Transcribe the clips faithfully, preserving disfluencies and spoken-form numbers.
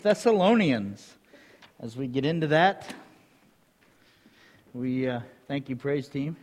Thessalonians. As we get into that, we uh, thank you, praise team.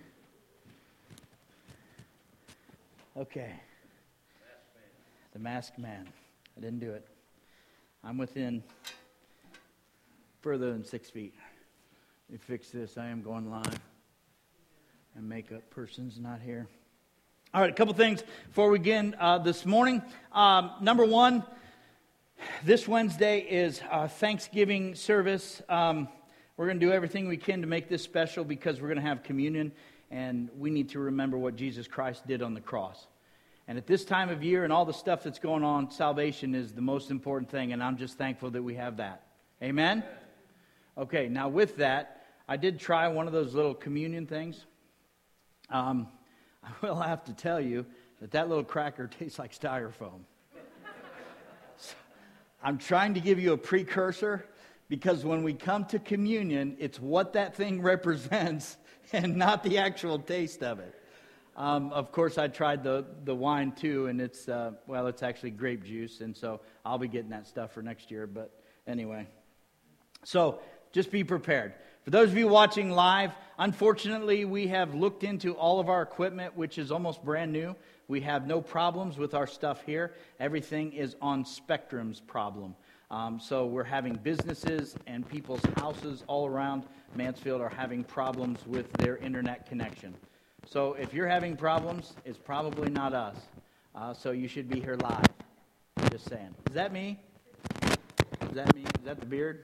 Okay. The masked man. I didn't do it. I'm within further than six feet. Let me fix this. I am going live. And makeup person's not here. All right, a couple things before we begin uh, this morning. Um, number one, this Wednesday is a Thanksgiving service. Um, we're going to do everything we can to make this special because we're going to have communion, and we need to remember what Jesus Christ did on the cross. And at this time of year and all the stuff that's going on, salvation is the most important thing, and I'm just thankful that we have that. Amen? Okay, now with that, I did try one of those little communion things. Um, I will have to tell you that that little cracker tastes like styrofoam. So, I'm trying to give you a precursor because when we come to communion, it's what that thing represents and not the actual taste of it. Um, of course, I tried the, the wine too, and it's, uh, well, it's actually grape juice, and so I'll be getting that stuff for next year, but anyway. So, just be prepared. For those of you watching live, unfortunately, we have looked into all of our equipment, which is almost brand new. We have no problems with our stuff here. Everything is on Spectrum's problem. Um, so we're having businesses and people's houses all around Mansfield are having problems with their internet connection. So if you're having problems, it's probably not us. Uh, so you should be here live. Just saying. Is that me? Is that me? Is that the beard?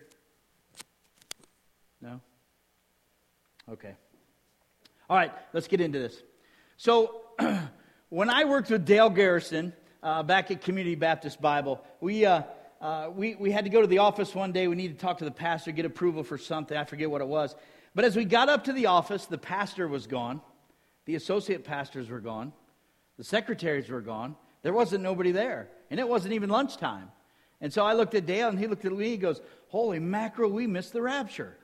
No? Okay. All right, let's get into this. So, when I worked with Dale Garrison uh, back at Community Baptist Bible, we, uh, uh, we we had to go to the office one day. We needed to talk to the pastor, get approval for something. I forget what it was. But as we got up to the office, the pastor was gone. The associate pastors were gone. The secretaries were gone. There wasn't nobody there. And it wasn't even lunchtime. And so I looked at Dale, and he looked at me. He goes, "Holy mackerel, we missed the rapture."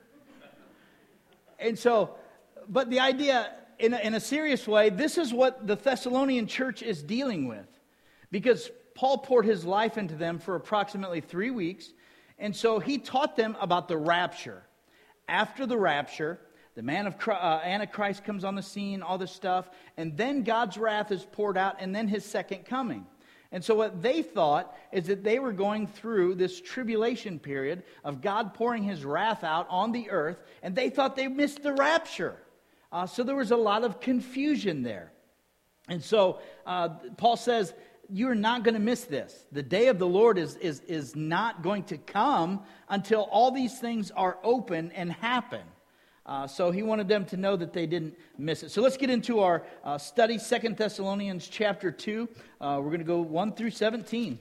And so, but the idea, in a, in a serious way, this is what the Thessalonian church is dealing with. Because Paul poured his life into them for approximately three weeks. And so he taught them about the rapture. After the rapture, the man of uh, Antichrist comes on the scene, all this stuff. And then God's wrath is poured out, and then his second coming. And so what they thought is that they were going through this tribulation period of God pouring his wrath out on the earth, and they thought they missed the rapture. Uh, so there was a lot of confusion there. And so uh, Paul says, you're not going to miss this. The day of the Lord is, is, is not going to come until all these things are open and happen. Uh, so he wanted them to know that they didn't miss it. So let's get into our uh, study, Second Thessalonians chapter two. Uh, we're going to go one through seventeen.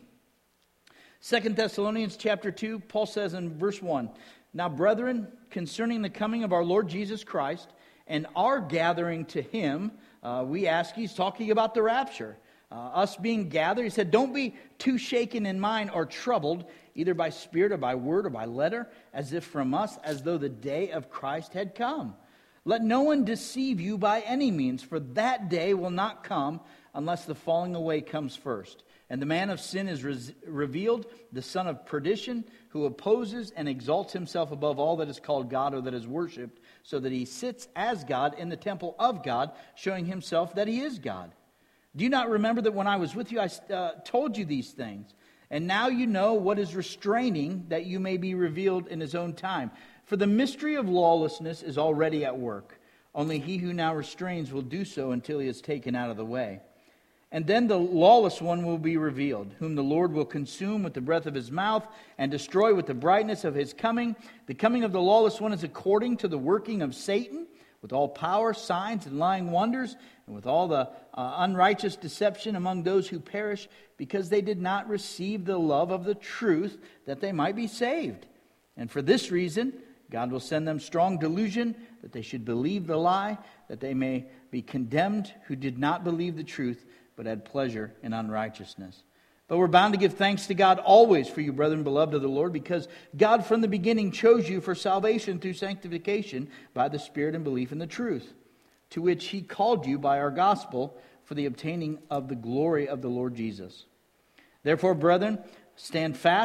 Second Thessalonians chapter two, Paul says in verse one, "Now, brethren, concerning the coming of our Lord Jesus Christ and our gathering to him," uh, we ask, he's talking about the rapture. Uh, us being gathered, he said, "Don't be too shaken in mind or troubled, either by spirit or by word or by letter, as if from us, as though the day of Christ had come. Let no one deceive you by any means, for that day will not come unless the falling away comes first. And the man of sin is re- revealed, the son of perdition, who opposes and exalts himself above all that is called God or that is worshipped, so that he sits as God in the temple of God, showing himself that he is God. Do you not remember that when I was with you, I uh, told you these things? And now you know what is restraining, that you may be revealed in his own time. For the mystery of lawlessness is already at work. Only he who now restrains will do so until he is taken out of the way. And then the lawless one will be revealed, whom the Lord will consume with the breath of his mouth and destroy with the brightness of his coming. The coming of the lawless one is according to the working of Satan, with all power, signs, and lying wonders, and with all the uh, unrighteous deception among those who perish, because they did not receive the love of the truth, that they might be saved. And for this reason, God will send them strong delusion, that they should believe the lie, that they may be condemned who did not believe the truth, but had pleasure in unrighteousness. But we're bound to give thanks to God always for you, brethren, beloved of the Lord, because God from the beginning chose you for salvation through sanctification by the Spirit and belief in the truth, to which he called you by our gospel for the obtaining of the glory of the Lord Jesus. Therefore, brethren, stand fast,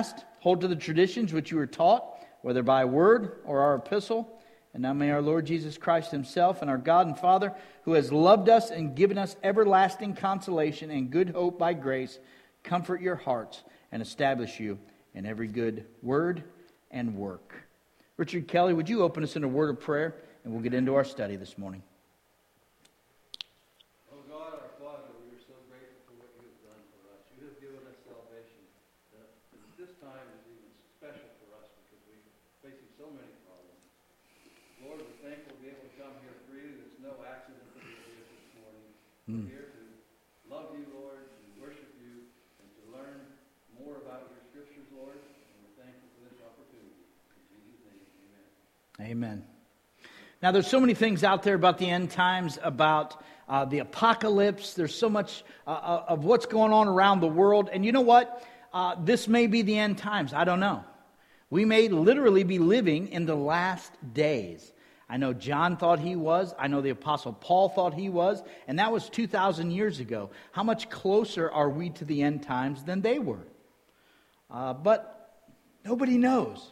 hold to the traditions which you were taught, whether by word or our epistle. And now may our Lord Jesus Christ himself and our God and Father, who has loved us and given us everlasting consolation and good hope by grace, comfort your hearts and establish you in every good word and work. Richard Kelly, would you open us in a word of prayer, and we'll get into our study this morning. Oh God, our Father, we are so grateful for what you have done for us. You have given us salvation. Uh, this time is even special for us because we're facing so many problems. Lord, we're thankful to be able to come here freely. There's no accident that we're here this morning. We're Mm. here to love you, Lord, to worship you, and to learn more about your scriptures, Lord. And we're thankful for this opportunity. In Jesus' name, amen. Amen. Now, there's so many things out there about the end times, about uh, the apocalypse. There's so much uh, of what's going on around the world. And you know what? Uh, this may be the end times. I don't know. We may literally be living in the last days. I know John thought he was. I know the Apostle Paul thought he was. And that was two thousand years ago. How much closer are we to the end times than they were? Uh, but nobody knows.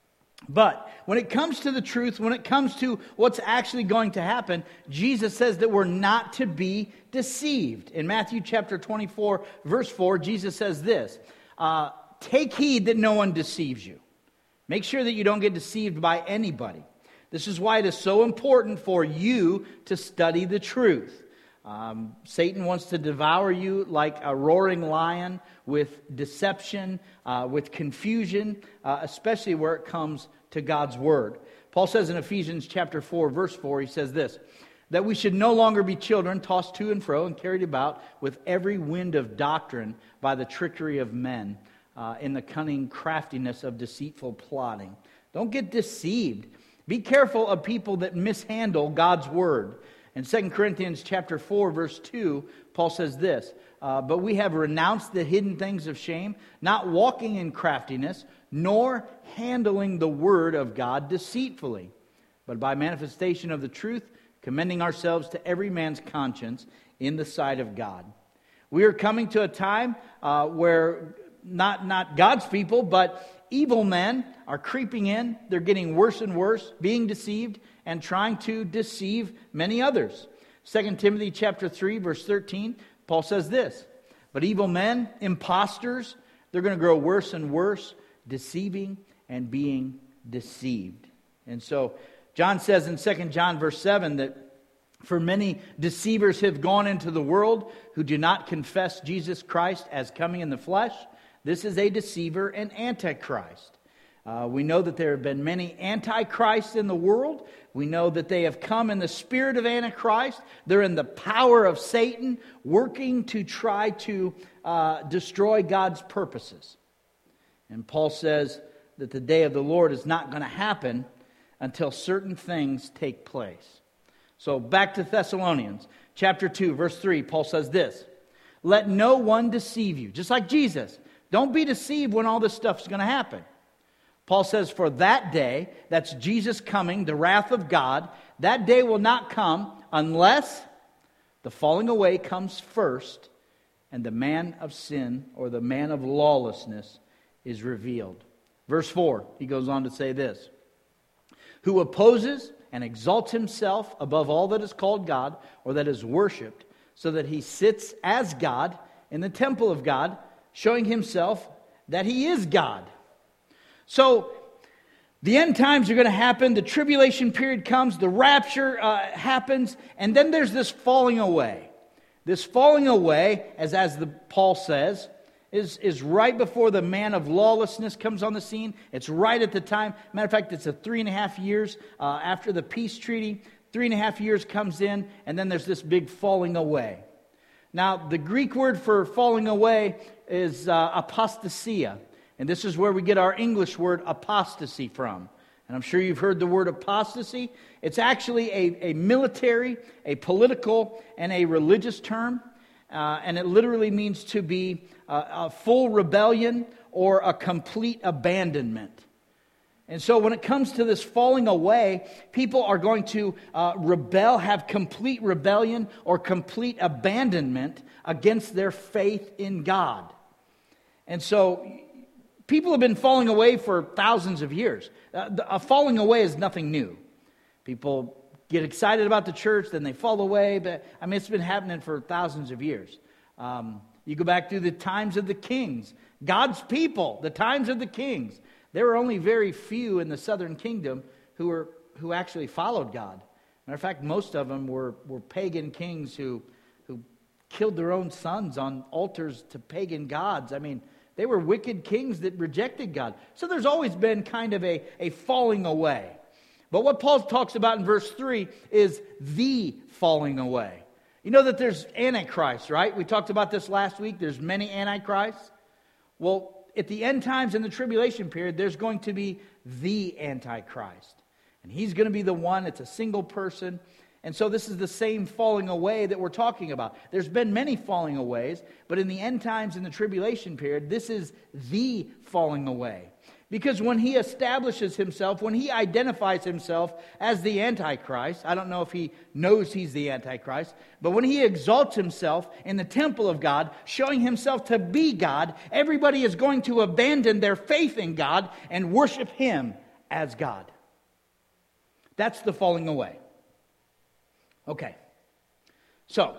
But when it comes to the truth, when it comes to what's actually going to happen, Jesus says that we're not to be deceived. In Matthew chapter twenty-four, verse four, Jesus says this, uh, take heed that no one deceives you. Make sure that you don't get deceived by anybody. This is why it is so important for you to study the truth. Um, Satan wants to devour you like a roaring lion with deception, uh, with confusion, uh, especially where it comes to God's word. Paul says in Ephesians chapter four, verse four, he says this, that we should no longer be children tossed to and fro and carried about with every wind of doctrine by the trickery of men, uh, in the cunning craftiness of deceitful plotting. Don't get deceived. Be careful of people that mishandle God's word. In Second Corinthians chapter four, verse two, Paul says this, uh, but we have renounced the hidden things of shame, not walking in craftiness, nor handling the word of God deceitfully, but by manifestation of the truth, commending ourselves to every man's conscience in the sight of God. We are coming to a time uh, where not, not God's people, but evil men are creeping in. They're getting worse and worse, being deceived, and trying to deceive many others. Second Timothy chapter three, verse thirteen, Paul says this, but evil men, imposters, they're going to grow worse and worse, deceiving and being deceived. And so John says in Second John verse seven that for many deceivers have gone into the world who do not confess Jesus Christ as coming in the flesh. This is a deceiver and antichrist. Uh, we know that there have been many antichrists in the world. We know that they have come in the spirit of Antichrist. They're in the power of Satan, working to try to uh, destroy God's purposes. And Paul says that the day of the Lord is not going to happen until certain things take place. So back to Thessalonians, chapter two, verse three, Paul says this, let no one deceive you, just like Jesus. Don't be deceived when all this stuff is going to happen. Paul says, for that day, that's Jesus coming, the wrath of God, that day will not come unless the falling away comes first and the man of sin or the man of lawlessness is revealed. Verse four, he goes on to say this, who opposes and exalts himself above all that is called God or that is worshipped, so that he sits as God in the temple of God, showing himself that he is God. So, the end times are going to happen, the tribulation period comes, the rapture uh, happens, and then there's this falling away. This falling away, as, as the Paul says, is, is right before the man of lawlessness comes on the scene. It's right at the time. Matter of fact, it's a three and a half years uh, after the peace treaty. Three and a half years comes in, and then there's this big falling away. Now, the Greek word for falling away is uh, apostasia. And this is where we get our English word apostasy from. And I'm sure you've heard the word apostasy. It's actually a, a military, a political, and a religious term. Uh, and it literally means to be a, a full rebellion or a complete abandonment. And so when it comes to this falling away, people are going to uh, rebel, have complete rebellion or complete abandonment against their faith in God. And so People have been falling away for thousands of years. Uh, the, a falling away is nothing new. People get excited about the church, then they fall away. But I mean, it's been happening for thousands of years. Um, you go back through the times of the kings, God's people, the times of the kings. There were only very few in the southern kingdom who were who actually followed God. Matter of fact, most of them were, were pagan kings who who killed their own sons on altars to pagan gods. I mean, they were wicked kings that rejected God. So there's always been kind of a, a falling away. But what Paul talks about in verse three is the falling away. You know that there's Antichrist, right? We talked about this last week. There's many Antichrists. Well, at the end times in the tribulation period, there's going to be the Antichrist. And he's going to be the one. It's a single person. And so this is the same falling away that we're talking about. There's been many falling aways, but in the end times in the tribulation period, this is the falling away. Because when he establishes himself, when he identifies himself as the Antichrist, I don't know if he knows he's the Antichrist, but when he exalts himself in the temple of God, showing himself to be God, everybody is going to abandon their faith in God and worship him as God. That's the falling away. Okay. So,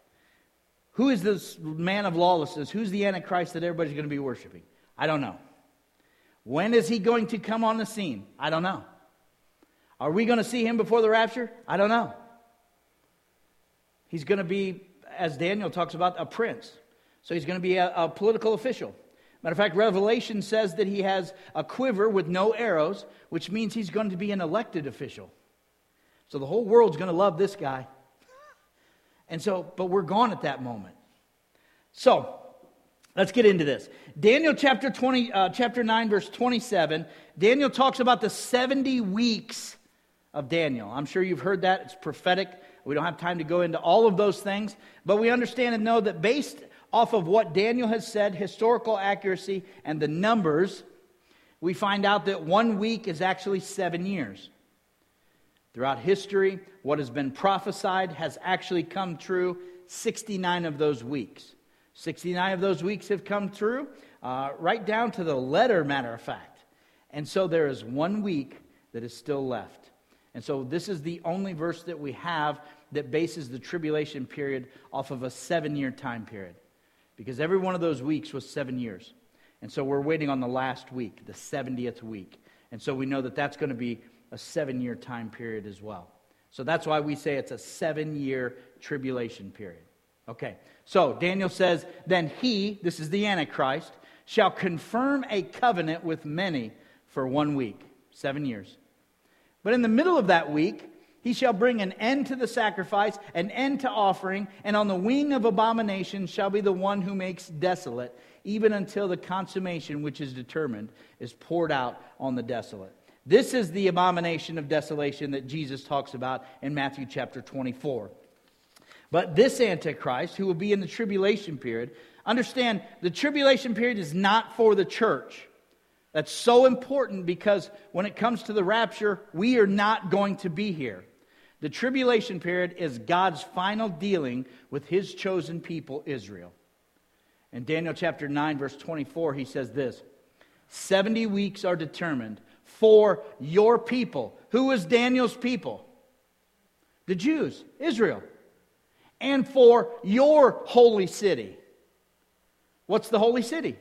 who is this man of lawlessness? Who's the Antichrist that everybody's going to be worshiping? I don't know. When is he going to come on the scene? I don't know. Are we going to see him before the rapture? I don't know. He's going to be, as Daniel talks about, a prince. So he's going to be a, a political official. Matter of fact, Revelation says that he has a quiver with no arrows, which means he's going to be an elected official. So the whole world's going to love this guy. And so, but we're gone at that moment. So, let's get into this. Daniel chapter twenty, uh, chapter nine, verse twenty-seven. Daniel talks about the seventy weeks of Daniel. I'm sure you've heard that. It's prophetic. We don't have time to go into all of those things. But we understand and know that based off of what Daniel has said, historical accuracy, and the numbers, we find out that one week is actually seven years. Throughout history, what has been prophesied has actually come true sixty-nine of those weeks. sixty-nine of those weeks have come true, uh, right down to the letter, matter of fact. And so there is one week that is still left. And so this is the only verse that we have that bases the tribulation period off of a seven-year time period. Because every one of those weeks was seven years. And so we're waiting on the last week, the seventieth week. And so we know that that's going to be a seven-year time period as well. So that's why we say it's a seven-year tribulation period. Okay, so Daniel says, then he, this is the Antichrist, shall confirm a covenant with many for one week, seven years. But in the middle of that week, he shall bring an end to the sacrifice, an end to offering, and on the wing of abomination shall be the one who makes desolate, even until the consummation which is determined is poured out on the desolate. This is the abomination of desolation that Jesus talks about in Matthew chapter twenty-four. But this Antichrist, who will be in the tribulation period, understand the tribulation period is not for the church. That's so important because when it comes to the rapture, we are not going to be here. The tribulation period is God's final dealing with his chosen people, Israel. In Daniel chapter nine, verse twenty-four, he says this, seventy weeks are determined for your people. Who is Daniel's people? The Jews, Israel. And for your holy city. What's the holy city?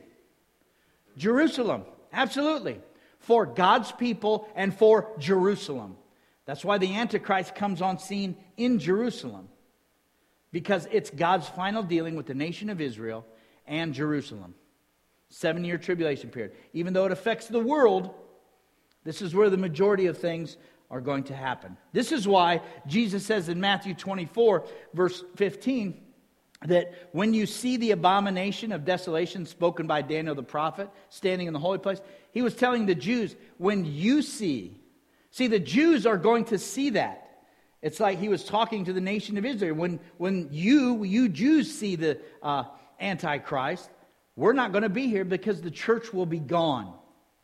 Jerusalem. Absolutely. For God's people and for Jerusalem. That's why the Antichrist comes on scene in Jerusalem. Because it's God's final dealing with the nation of Israel and Jerusalem. Seven-year tribulation period. Even though it affects the world, this is where the majority of things are going to happen. This is why Jesus says in Matthew twenty-four, verse fifteen, that when you see the abomination of desolation spoken by Daniel the prophet standing in the holy place, he was telling the Jews, when you see, see the Jews are going to see that. It's like he was talking to the nation of Israel. When, when you, you Jews see the uh, Antichrist, we're not going to be here because the church will be gone.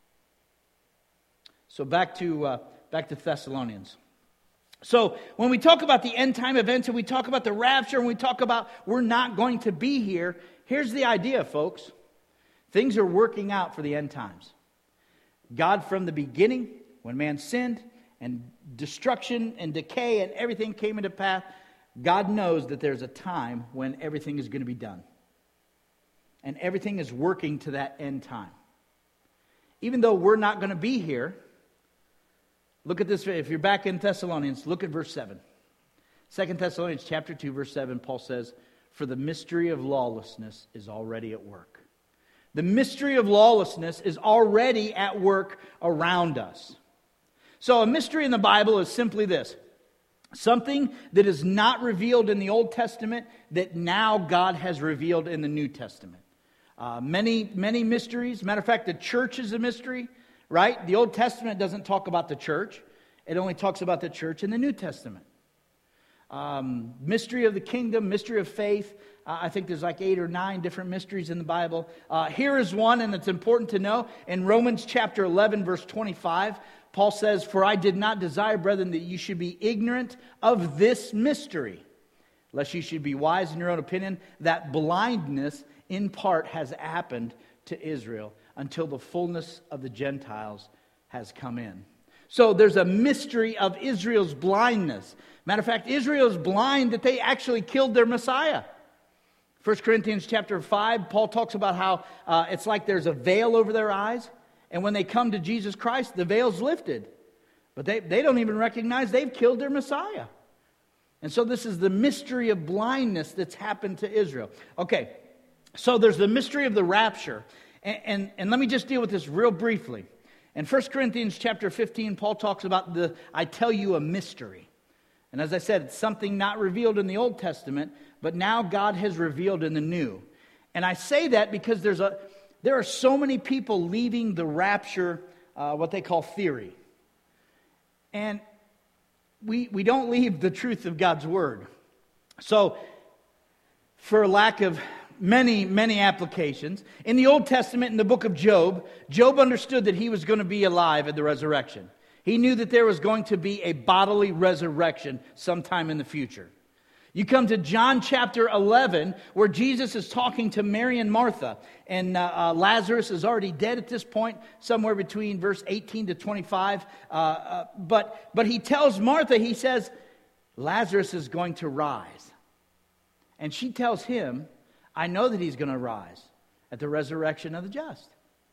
So back to uh, back to Thessalonians. So when we talk about the end time events and we talk about the rapture and we talk about we're not going to be here, here's the idea, folks. Things are working out for the end times. God, from the beginning, when man sinned and destruction and decay and everything came into path, God knows that there's a time when everything is going to be done. And everything is working to that end time. Even though we're not going to be here, look at this. If you're back in Thessalonians, look at verse seven. Second Thessalonians chapter two, verse seven, Paul says, "For the mystery of lawlessness is already at work." The mystery of lawlessness is already at work around us. So a mystery in the Bible is simply this: something that is not revealed in the Old Testament that now God has revealed in the New Testament. Uh, many, many mysteries. Matter of fact, the church is a mystery, right? The Old Testament doesn't talk about the church. It only talks about the church in the New Testament. Um, mystery of the kingdom, mystery of faith. Uh, I think there's like eight or nine different mysteries in the Bible. Uh, here is one, and it's important to know. In Romans chapter eleven, verse twenty-five, Paul says, "For I did not desire, brethren, that you should be ignorant of this mystery, lest you should be wise in your own opinion, that blindness in part has happened to Israel until the fullness of the Gentiles has come in." So there's a mystery of Israel's blindness. Matter of fact, Israel is blind that they actually killed their Messiah. First Corinthians chapter five, Paul talks about how uh, it's like there's a veil over their eyes. And when they come to Jesus Christ, the veil's lifted. But they, they don't even recognize they've killed their Messiah. And so this is the mystery of blindness that's happened to Israel. Okay, so there's the mystery of the rapture. And, and, and let me just deal with this real briefly. In First Corinthians chapter fifteen, Paul talks about the, I tell you a mystery. And as I said, it's something not revealed in the Old Testament, but now God has revealed in the New. And I say that because there's a there are so many people leaving the rapture, uh, what they call theory. And we we don't leave the truth of God's Word. So, for lack of many, many applications, in the Old Testament, in the book of Job, Job understood that he was going to be alive at the resurrection. He knew that there was going to be a bodily resurrection sometime in the future. You come to John chapter eleven, where Jesus is talking to Mary and Martha. And uh, uh, Lazarus is already dead at this point, somewhere between verse eighteen to twenty-five. Uh, uh, but, but he tells Martha, he says, Lazarus is going to rise. And she tells him, I know that he's going to rise at the resurrection of the just.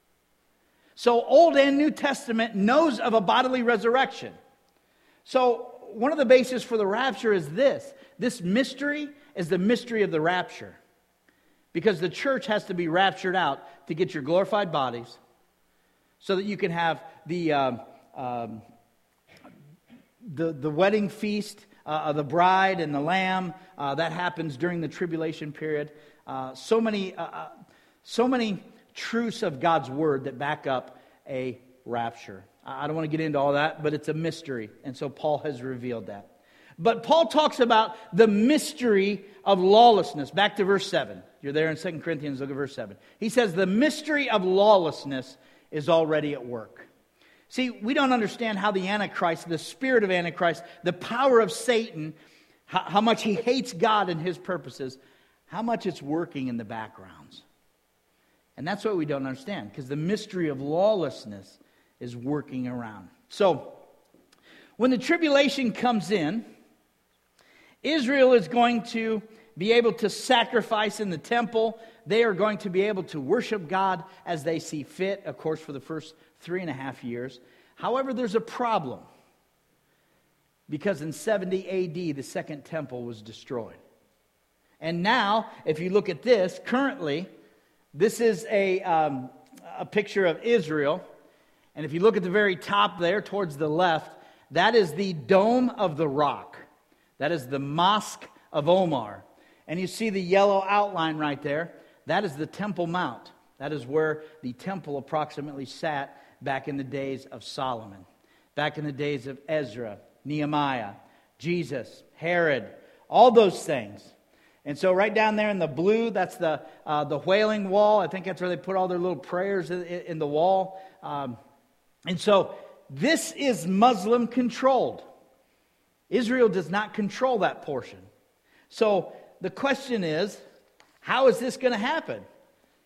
So Old and New Testament knows of a bodily resurrection. So one of the bases for the rapture is this. This mystery is the mystery of the rapture. Because the church has to be raptured out to get your glorified bodies so that you can have the um, um, the, the wedding feast uh, of the bride and the lamb. Uh, that happens during the tribulation period. Uh, so many, uh, uh, so many truths of God's Word that back up a rapture. I don't want to get into all that, but it's a mystery. And so Paul has revealed that. But Paul talks about the mystery of lawlessness. Back to verse seven. You're there in Second Corinthians, look at verse seven. He says, the mystery of lawlessness is already at work. See, we don't understand how the Antichrist, the spirit of Antichrist, the power of Satan, how, how much he hates God and his purposes, how much it's working in the backgrounds. And that's what we don't understand, because the mystery of lawlessness is working around. So, when the tribulation comes in, Israel is going to be able to sacrifice in the temple. They are going to be able to worship God as they see fit, of course, for the first three and a half years. However, there's a problem. Because in seventy A D, the second temple was destroyed. And now, if you look at this, currently, this is a, um, a picture of Israel. And if you look at the very top there, towards the left, that is the Dome of the Rock. That is the Mosque of Omar. And you see the yellow outline right there. That is the Temple Mount. That is where the temple approximately sat back in the days of Solomon. Back in the days of Ezra, Nehemiah, Jesus, Herod, all those things. And so right down there in the blue, that's the uh, the Wailing Wall. I think that's where they put all their little prayers in, in the wall. Um, and so this is Muslim controlled. Israel does not control that portion. So the question is, how is this going to happen?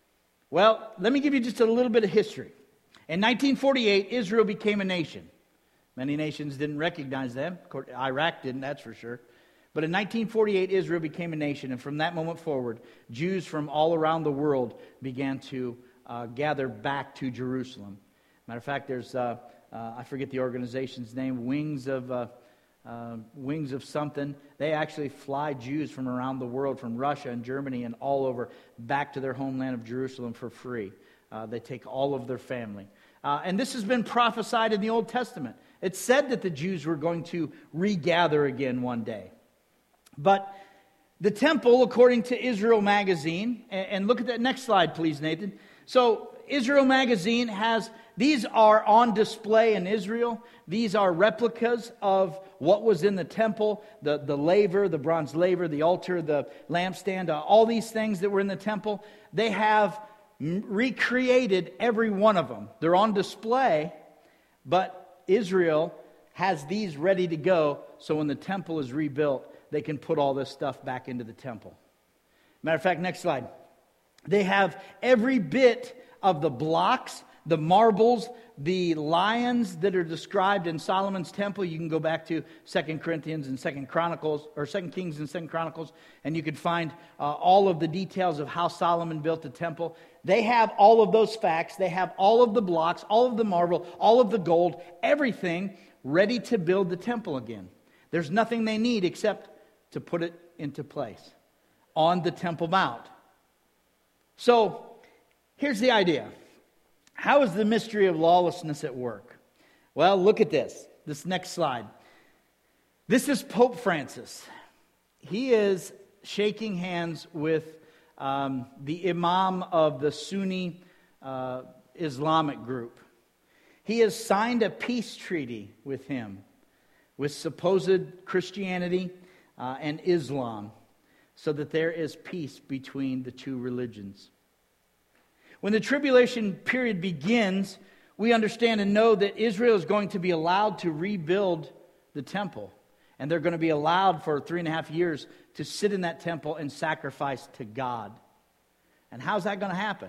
Well, let me give you just a little bit of history. In nineteen forty-eight, Israel became a nation. Many nations didn't recognize them. Iraq didn't, that's for sure. But in nineteen forty-eight, Israel became a nation, and from that moment forward, Jews from all around the world began to uh, gather back to Jerusalem. Matter of fact, there's, uh, uh, I forget the organization's name, Wings of uh, uh, Wings of something. They actually fly Jews from around the world, from Russia and Germany and all over, back to their homeland of Jerusalem for free. Uh, they take all of their family. Uh, and this has been prophesied in the Old Testament. It's said that the Jews were going to regather again one day. But the temple, according to Israel Magazine, and look at that next slide, please, Nathan. So Israel Magazine has, these are on display in Israel. These are replicas of what was in the temple, the, the laver, the bronze laver, the altar, the lampstand, uh, all these things that were in the temple. They have recreated every one of them. They're on display, but Israel has these ready to go, so when the temple is rebuilt, they can put all this stuff back into the temple. Matter of fact, next slide. They have every bit of the blocks, the marbles, the lions that are described in Solomon's temple. You can go back to Second Corinthians and Second Chronicles, or Second Kings and Second Chronicles, and you can find uh, all of the details of how Solomon built the temple. They have all of those facts. They have all of the blocks, all of the marble, all of the gold, everything ready to build the temple again. There's nothing they need except to put it into place on the Temple Mount. So, here's the idea. How is the mystery of lawlessness at work? Well, look at this. This next slide. This is Pope Francis. He is shaking hands with um, the Imam of the Sunni uh, Islamic group. He has signed a peace treaty with him, with supposed Christianity uh, and Islam, so that there is peace between the two religions. When the tribulation period begins, we understand and know that Israel is going to be allowed to rebuild the temple. And they're going to be allowed for three and a half years to sit in that temple and sacrifice to God. And how's that going to happen?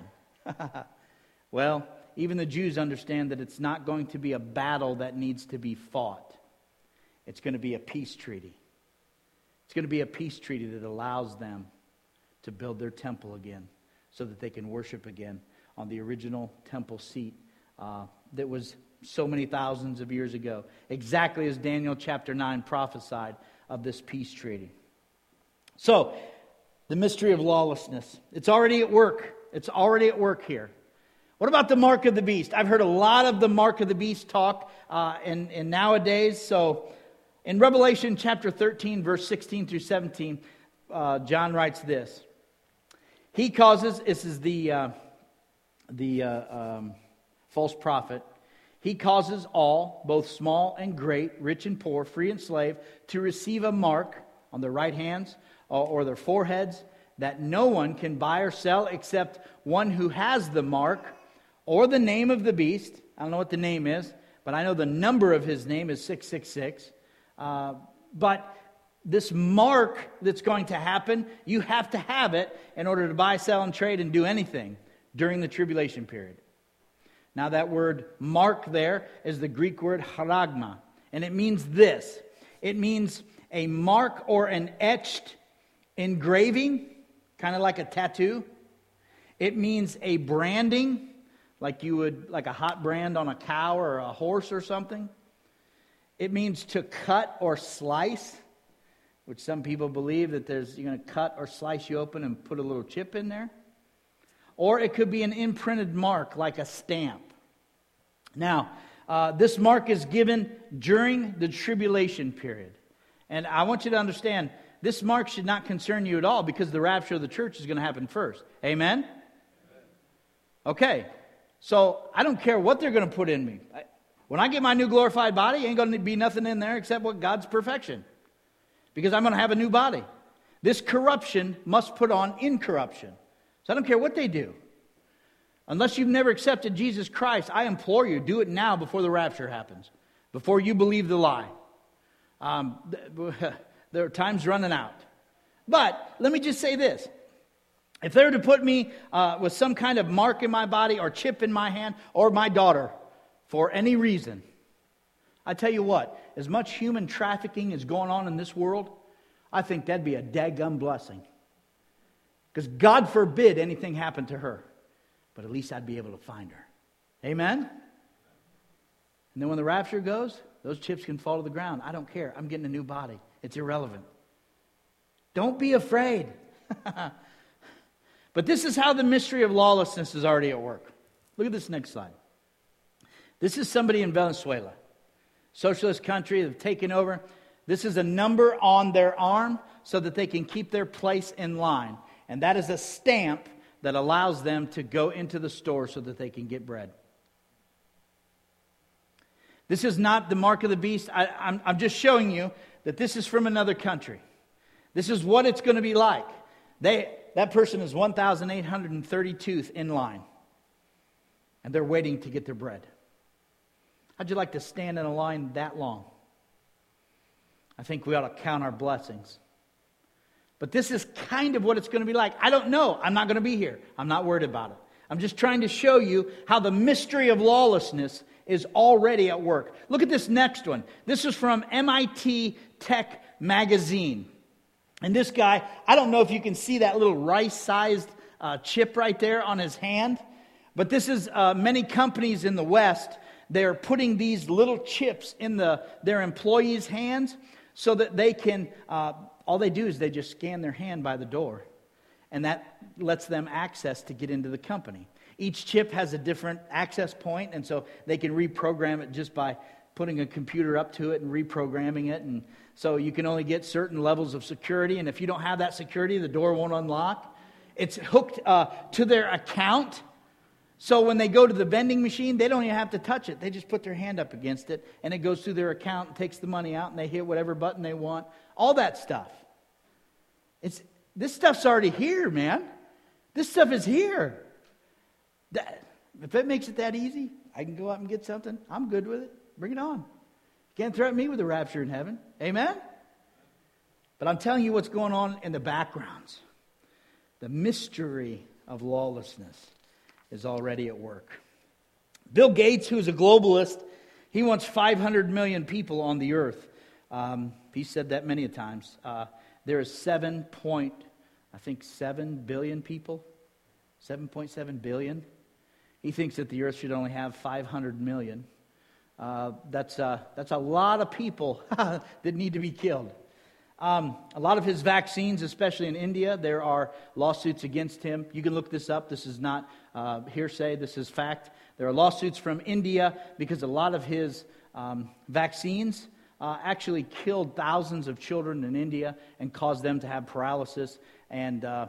Well, even the Jews understand that it's not going to be a battle that needs to be fought. It's going to be a peace treaty. It's going to be a peace treaty that allows them to build their temple again, so that they can worship again on the original temple seat uh, that was so many thousands of years ago, exactly as Daniel chapter nine prophesied of this peace treaty. So, the mystery of lawlessness. It's already at work. It's already at work here. What about the mark of the beast? I've heard a lot of the mark of the beast talk uh, in, in nowadays. So, in Revelation chapter thirteen, verse sixteen through seventeen, uh, John writes this. He causes, this is the uh, the uh, um, false prophet, he causes all, both small and great, rich and poor, free and slave, to receive a mark on their right hands or, or their foreheads, that no one can buy or sell except one who has the mark or the name of the beast. I don't know what the name is, but I know the number of his name is six six six. Uh, but this mark that's going to happen, you have to have it in order to buy, sell, and trade and do anything during the tribulation period. Now that word mark there is the Greek word charagma, and it means this. It means a mark or an etched engraving, kind of like a tattoo. It means a branding, like you would, like a hot brand on a cow or a horse or something. It means to cut or slice, which some people believe that there's you're going to cut or slice you open and put a little chip in there. Or it could be an imprinted mark, like a stamp. Now, uh, this mark is given during the tribulation period. And I want you to understand, this mark should not concern you at all, because the rapture of the church is going to happen first. Amen? Okay, so I don't care what they're going to put in me. I, when I get my new glorified body, ain't going to be nothing in there except what God's perfection. Because I'm going to have a new body. This corruption must put on incorruption. So I don't care what they do. Unless you've never accepted Jesus Christ, I implore you, do it now before the rapture happens. Before you believe the lie. Um, there are times running out. But let me just say this. If they were to put me uh, with some kind of mark in my body or chip in my hand or my daughter for any reason, I tell you what, as much human trafficking is going on in this world, I think that'd be a daggum blessing. Because God forbid anything happened to her. But at least I'd be able to find her. Amen? And then when the rapture goes, those chips can fall to the ground. I don't care. I'm getting a new body. It's irrelevant. Don't be afraid. But this is how the mystery of lawlessness is already at work. Look at this next slide. This is somebody in Venezuela. Socialist country, they've taken over. This is a number on their arm so that they can keep their place in line. And that is a stamp that allows them to go into the store so that they can get bread. This is not the mark of the beast. I, I'm, I'm just showing you that this is from another country. This is what it's going to be like. They, that person is one thousand eight hundred thirty-two in line. And they're waiting to get their bread. How'd you like to stand in a line that long? I think we ought to count our blessings. But this is kind of what it's going to be like. I don't know. I'm not going to be here. I'm not worried about it. I'm just trying to show you how the mystery of lawlessness is already at work. Look at this next one. This is from M I T Tech Magazine. And this guy, I don't know if you can see that little rice-sized uh, chip right there on his hand. But this is uh, many companies in the West. They're putting these little chips in the their employees' hands so that they can, uh, all they do is they just scan their hand by the door. And that lets them access to get into the company. Each chip has a different access point, and so they can reprogram it just by putting a computer up to it and reprogramming it. And so you can only get certain levels of security, and if you don't have that security, the door won't unlock. It's hooked uh, to their account. So when they go to the vending machine, they don't even have to touch it. They just put their hand up against it, and it goes through their account and takes the money out, and they hit whatever button they want. All that stuff. It's this stuff's already here, man. This stuff is here. That, if it makes it that easy, I can go out and get something. I'm good with it. Bring it on. You can't threaten me with a rapture in heaven. Amen? But I'm telling you what's going on in the backgrounds. The mystery of lawlessness is already at work. Bill Gates, who is a globalist, he wants five hundred million people on the earth. Um, he said that many a times. Uh, there is seven point, I think seven billion people. seven point seven billion. He thinks that the earth should only have five hundred million. Uh, that's, uh, that's a lot of people that need to be killed. Um, a lot of his vaccines, especially in India, there are lawsuits against him. You can look this up. This is not uh, hearsay. This is fact. There are lawsuits from India because a lot of his um, vaccines uh, actually killed thousands of children in India and caused them to have paralysis. And uh,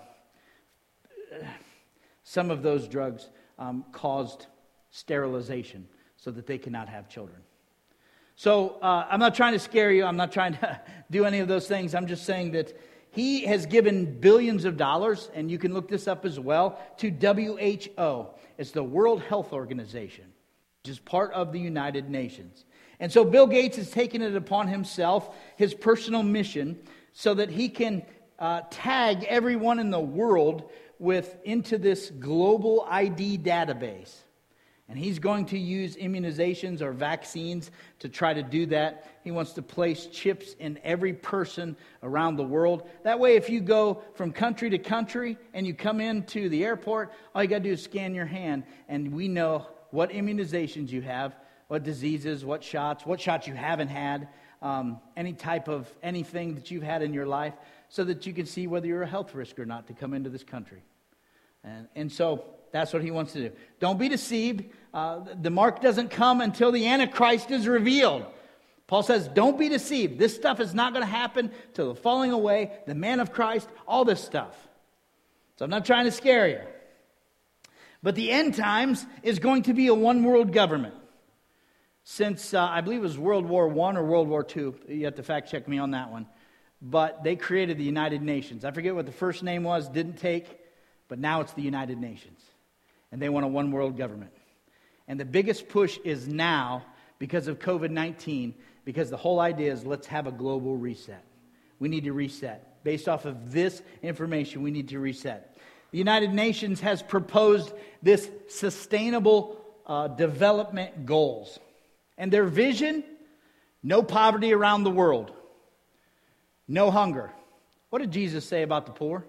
some of those drugs um, caused sterilization so that they cannot have children. So uh, I'm not trying to scare you. I'm not trying to do any of those things. I'm just saying that he has given billions of dollars, and you can look this up as well, to W H O. It's the World Health Organization, which is part of the United Nations. And so Bill Gates has taken it upon himself, his personal mission, so that he can uh, tag everyone in the world with into this global I D database. And he's going to use immunizations or vaccines to try to do that. He wants to place chips in every person around the world. That way, if you go from country to country and you come into the airport, all you got to do is scan your hand. And we know what immunizations you have, what diseases, what shots, what shots you haven't had, um, any type of anything that you've had in your life, so that you can see whether you're a health risk or not to come into this country. And, and so that's what he wants to do. Don't be deceived. Uh, the mark doesn't come until the Antichrist is revealed. Paul says, don't be deceived. This stuff is not going to happen till the falling away, the man of Christ, all this stuff. So I'm not trying to scare you. But the end times is going to be a one-world government. Since, uh, I believe it was World War One or World War Two. You have to fact check me on that one. But they created the United Nations. I forget what the first name was, didn't take. But now it's the United Nations. And they want a one-world government. And the biggest push is now because of covid nineteen, because the whole idea is let's have a global reset. We need to reset. Based off of this information, we need to reset. the United Nations has proposed this sustainable uh, development goals. And their vision, no poverty around the world, no hunger. What did Jesus say about the poor?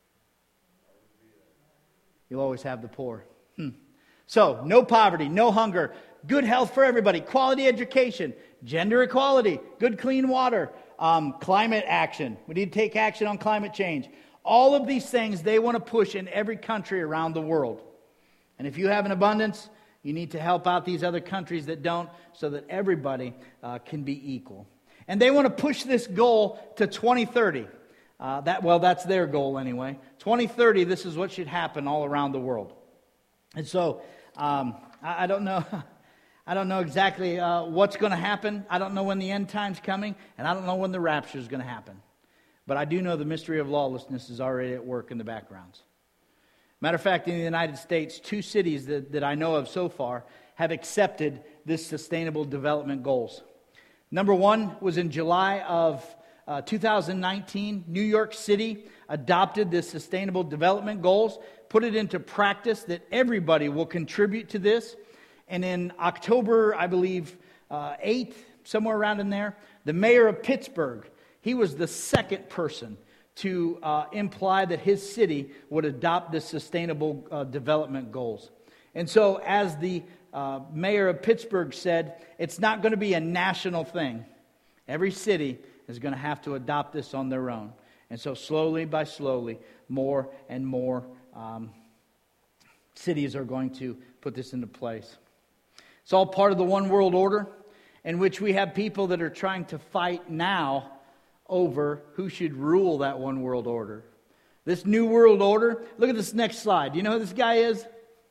You'll always have the poor. Hmm. So, no poverty, no hunger, good health for everybody, quality education, gender equality, good clean water, um, climate action. We need to take action on climate change. All of these things they want to push in every country around the world. And if you have an abundance, you need to help out these other countries that don't, so that everybody uh, can be equal. And they want to push this goal to twenty thirty. Uh, that well, that's their goal anyway. twenty thirty, this is what should happen all around the world. And so, um, I, I don't know, I don't know exactly uh, what's going to happen. I don't know when the end time's coming, and I don't know when the rapture is going to happen. But I do know the mystery of lawlessness is already at work in the backgrounds. Matter of fact, in the United States, two cities that, that I know of so far have accepted this sustainable development goals. Number one was in July of uh, two thousand nineteen. New York City adopted this sustainable development goals, put it into practice that everybody will contribute to this. And in October, I believe, uh, eighth, somewhere around in there, the mayor of Pittsburgh, he was the second person to uh, imply that his city would adopt the sustainable uh, development goals. And so, as the uh, mayor of Pittsburgh said, it's not going to be a national thing. Every city is going to have to adopt this on their own. And so, slowly by slowly, more and more um, cities are going to put this into place. It's all part of the one world order, in which we have people that are trying to fight now over who should rule that one world order. This new world order, look at this next slide. Do you know who this guy is?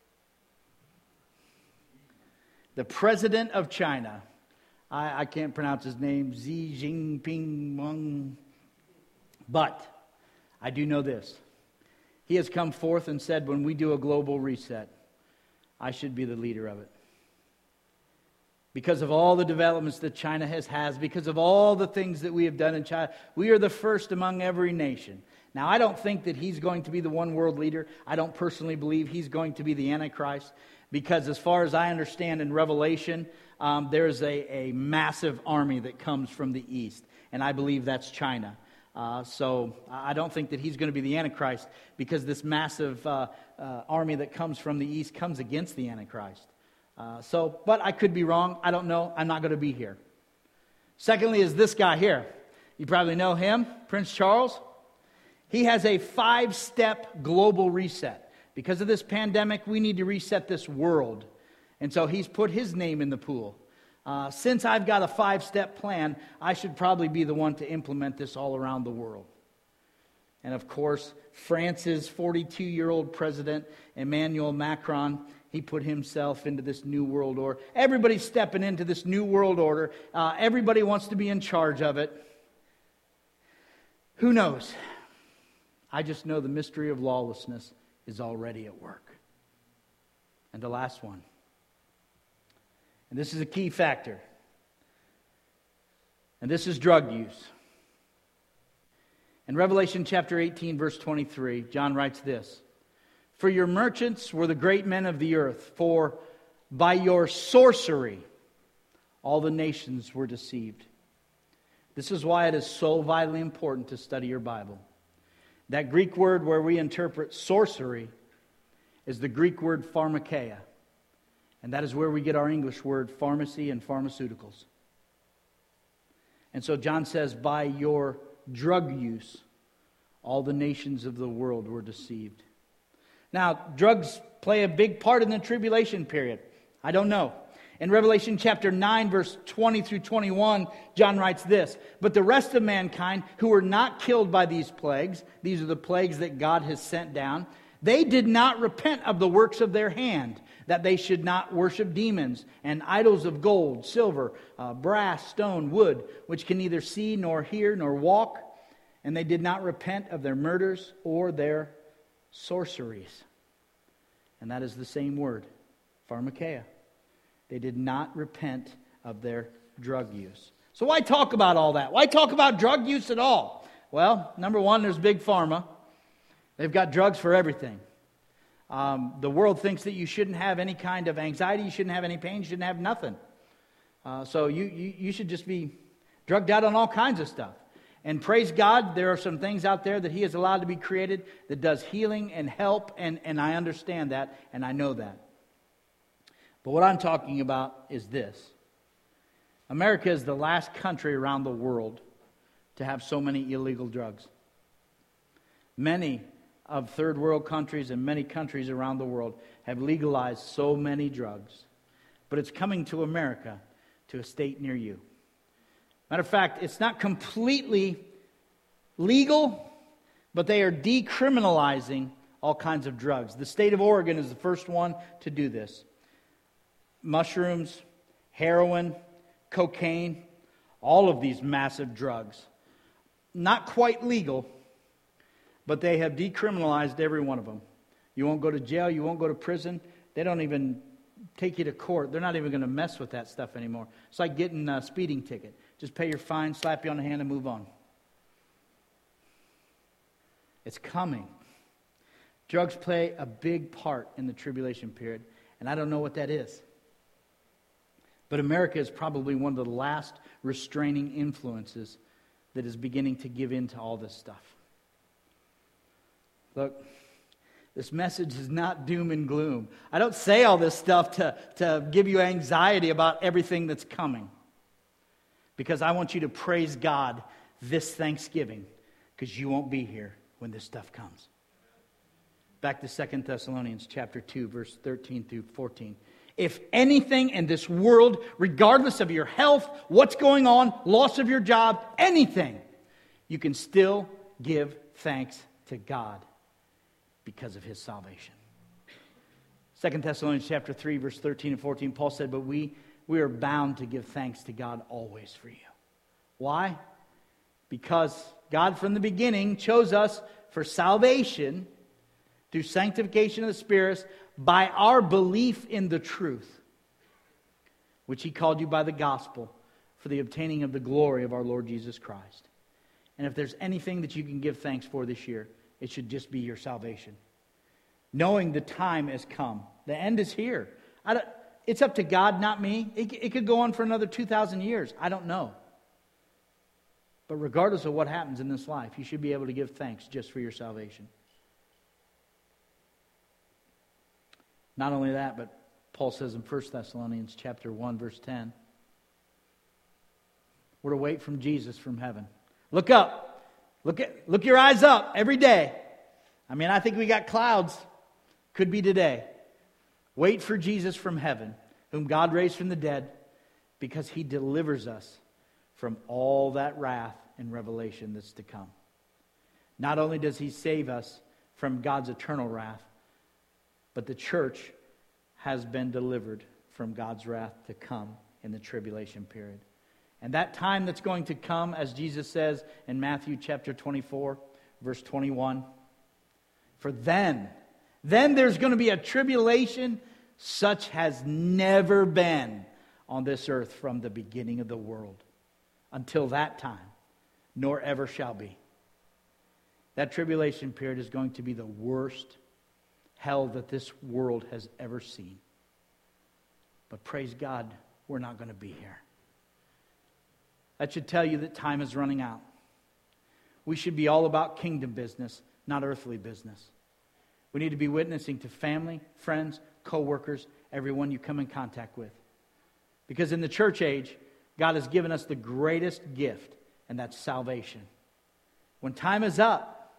The president of China. I, I can't pronounce his name, Xi Jinping. But I do know this. He has come forth and said, when we do a global reset, I should be the leader of it. Because of all the developments that China has has, because of all the things that we have done in China, we are the first among every nation. Now, I don't think that he's going to be the one world leader. I don't personally believe he's going to be the Antichrist, because as far as I understand in Revelation, um, there's a, a massive army that comes from the east, and I believe that's China. Uh, so I don't think that he's going to be the Antichrist, because this massive uh, uh, army that comes from the east comes against the Antichrist. Uh, so, but I could be wrong. I don't know. I'm not going to be here. Secondly is this guy here. You probably know him, Prince Charles. He has a five-step global reset. Because of this pandemic, we need to reset this world. And so he's put his name in the pool. Uh, since I've got a five-step plan, I should probably be the one to implement this all around the world. And of course, France's forty-two-year-old president, Emmanuel Macron, he put himself into this new world order. Everybody's stepping into this new world order. Uh, everybody wants to be in charge of it. Who knows? I just know the mystery of lawlessness is already at work. And the last one. And this is a key factor. And this is drug use. In Revelation chapter eighteen, verse twenty-three, John writes this. For your merchants were the great men of the earth, for by your sorcery all the nations were deceived. This is why it is so vitally important to study your Bible. That Greek word where we interpret sorcery is the Greek word pharmakeia. And that is where we get our English word pharmacy and pharmaceuticals. And so John says, by your drug use, all the nations of the world were deceived. Now, drugs play a big part in the tribulation period. I don't know. In Revelation chapter nine, verse twenty through twenty-one, John writes this. But the rest of mankind who were not killed by these plagues, these are the plagues that God has sent down, they did not repent of the works of their hand, that they should not worship demons and idols of gold, silver, uh, brass, stone, wood, which can neither see nor hear nor walk. And they did not repent of their murders or their sorceries. And that is the same word, pharmakeia. They did not repent of their drug use. So why talk about all that? Why talk about drug use at all? Well, number one, there's big pharma. They've got drugs for everything. Um, the world thinks that you shouldn't have any kind of anxiety, you shouldn't have any pain, you shouldn't have nothing. Uh, so you, you, you should just be drugged out on all kinds of stuff. And praise God, there are some things out there that He has allowed to be created that does healing and help, and, and I understand that, and I know that. But what I'm talking about is this. America is the last country around the world to have so many illegal drugs. Many of third world countries and many countries around the world have legalized so many drugs. But it's coming to America, to a state near you. Matter of fact, it's not completely legal, but they are decriminalizing all kinds of drugs. The state of Oregon is the first one to do this. Mushrooms, heroin, cocaine, all of these massive drugs. Not quite legal, but they have decriminalized every one of them. You won't go to jail, you won't go to prison. They don't even take you to court. They're not even going to mess with that stuff anymore. It's like getting a speeding ticket. Just pay your fine, slap you on the hand, and move on. It's coming. Drugs play a big part in the tribulation period, and I don't know what that is. But America is probably one of the last restraining influences that is beginning to give in to all this stuff. Look, this message is not doom and gloom. I don't say all this stuff to, to give you anxiety about everything that's coming. Because I want you to praise God this Thanksgiving, because you won't be here when this stuff comes. Back to Second Thessalonians chapter two, verse thirteen through fourteen. If anything in this world, regardless of your health, what's going on, loss of your job, anything, you can still give thanks to God because of His salvation. Second Thessalonians chapter three, verse thirteen and fourteen, Paul said, but we, we are bound to give thanks to God always for you. Why? Because God from the beginning chose us for salvation through sanctification of the spirits by our belief in the truth, which He called you by the gospel for the obtaining of the glory of our Lord Jesus Christ. And if there's anything that you can give thanks for this year, it should just be your salvation. Knowing the time has come. The end is here. I don't, it's up to God, not me. It, it could go on for another two thousand years. I don't know. But regardless of what happens in this life, you should be able to give thanks just for your salvation. Not only that, but Paul says in First Thessalonians chapter one, verse ten, we're to wait from Jesus from heaven. Look up. Look at, look your eyes up every day. I mean, I think we got clouds. Could be today. Wait for Jesus from heaven, whom God raised from the dead, because He delivers us from all that wrath and revelation that's to come. Not only does He save us from God's eternal wrath, but the church has been delivered from God's wrath to come in the tribulation period. And that time that's going to come, as Jesus says in Matthew chapter twenty-four, verse twenty-one, for then, then there's going to be a tribulation such has never been on this earth from the beginning of the world until that time, nor ever shall be. That tribulation period is going to be the worst hell that this world has ever seen. But praise God, we're not going to be here. That should tell you that time is running out. We should be all about kingdom business, not earthly business. We need to be witnessing to family, friends, co-workers, everyone you come in contact with. Because in the church age, God has given us the greatest gift, and that's salvation. When time is up,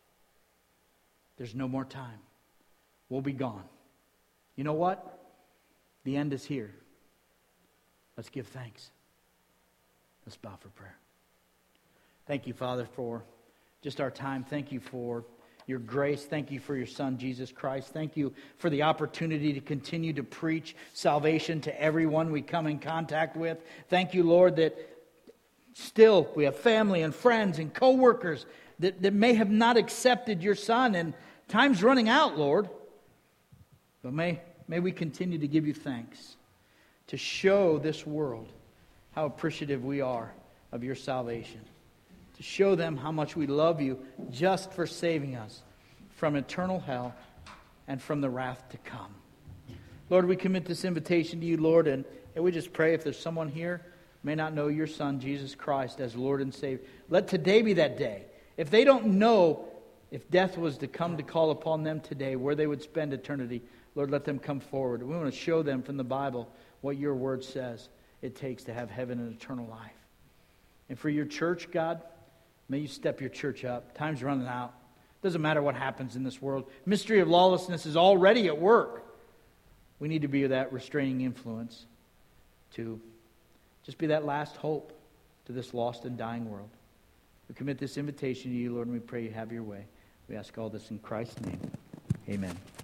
there's no more time. We'll be gone. You know what? The end is here. Let's give thanks. Let's bow for prayer. Thank you, Father, for just our time. Thank you for your grace. Thank you for your Son, Jesus Christ. Thank you for the opportunity to continue to preach salvation to everyone we come in contact with. Thank you, Lord, that still we have family and friends and co-workers that, that may have not accepted your Son, and time's running out, Lord. But may, may we continue to give you thanks, to show this world how appreciative we are of your salvation, to show them how much we love you just for saving us from eternal hell and from the wrath to come. Lord, we commit this invitation to you, Lord, and, and we just pray if there's someone here who may not know your Son, Jesus Christ, as Lord and Savior, let today be that day. If they don't know if death was to come to call upon them today, where they would spend eternity, Lord, let them come forward. We want to show them from the Bible what your word says it takes to have heaven and eternal life. And for your church, God, may you step your church up. Time's running out. Doesn't matter what happens in this world. Mystery of lawlessness is already at work. We need to be that restraining influence to just be that last hope to this lost and dying world. We commit this invitation to you, Lord, and we pray you have your way. We ask all this in Christ's name. Amen.